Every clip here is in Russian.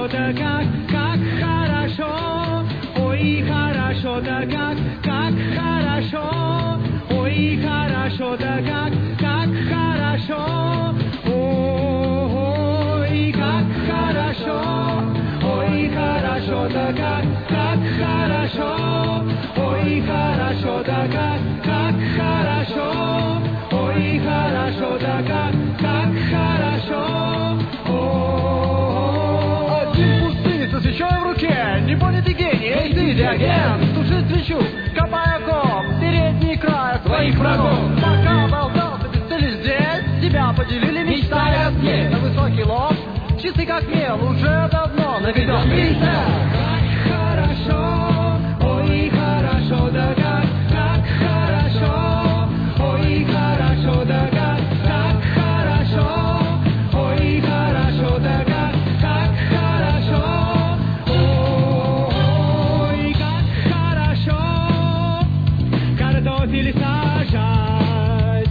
хорошо-то как хорошо. Ой, хорошо-то как хорошо. Ой, хорошо-то как хорошо. Ой, как хорошо. Ой, хорошо-то как хорошо. Ой, хорошо-то как хорошо. Ой, хорошо-то как хорошо. Один в пустыне со свечой в руке, не понятый гений, эй ты, диагент, туши свечу, копай окоп, передний край своих врагов. Пока болтался без цели здесь, тебя поделили мечтая о сне. На высокий лоб, чистый как мел, уже давно наведен прицел. Хорошо, ой, хорошо, да как хорошо. Ой, хорошо, да как хорошо. Ой, хорошо, да как хорошо. Ой, как хорошо картофель сажать.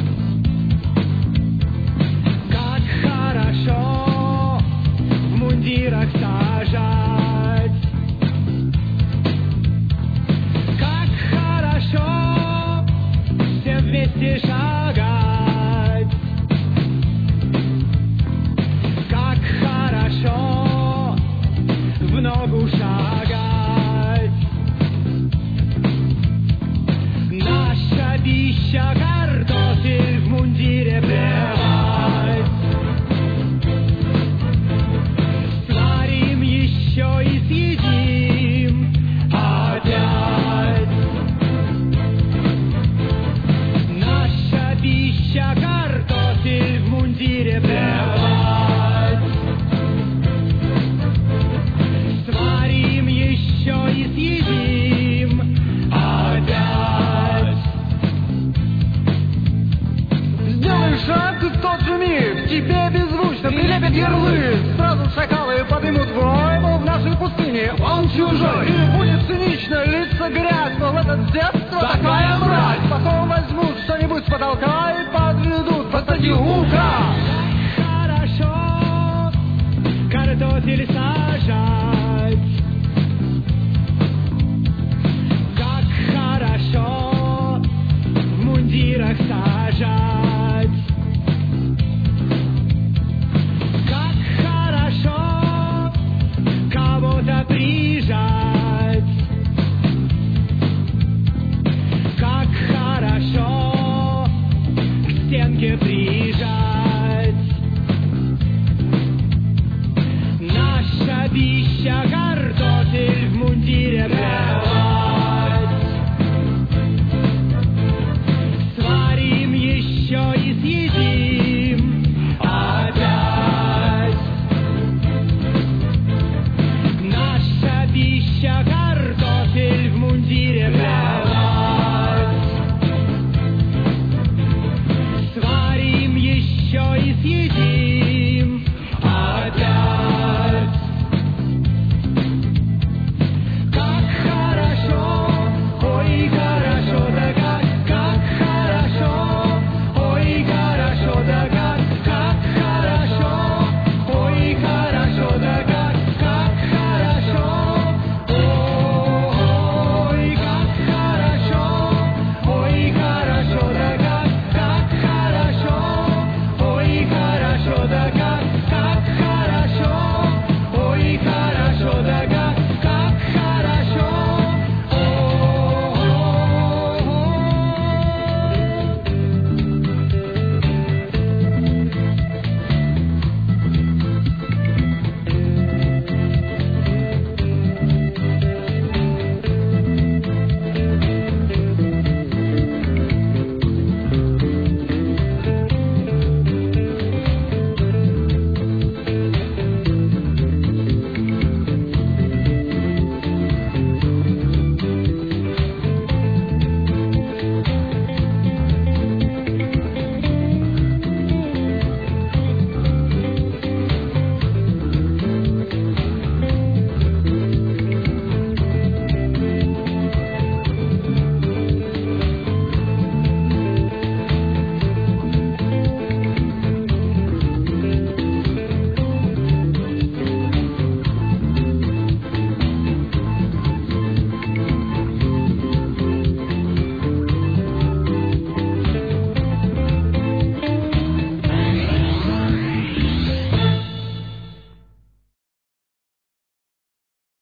Как хорошо в мундирах сажать. Как хорошо все вместе шагать. Как хорошо в ногу шагать. Наша пища картофель в мундире плевать. Сварим еще и съедим опять. Наша пища картофель в мундире плевать. Сварим еще и съедим опять. Сделай шаг, и в тот же миг тебе беззвучно прилепят ярлык. Сразу шакалы подымут вой, мол, в нашей пустыне он чужой. И будет цинично литься грязь, мол, это с детства такая мразь. Потом возьмут что-нибудь с потолка и подведут под статью «Украл». Хорошо картофель сажать. Как хорошо в мундирах сажать. Как хорошо кого-то прижать. Как хорошо к стенке прижать. Наша пища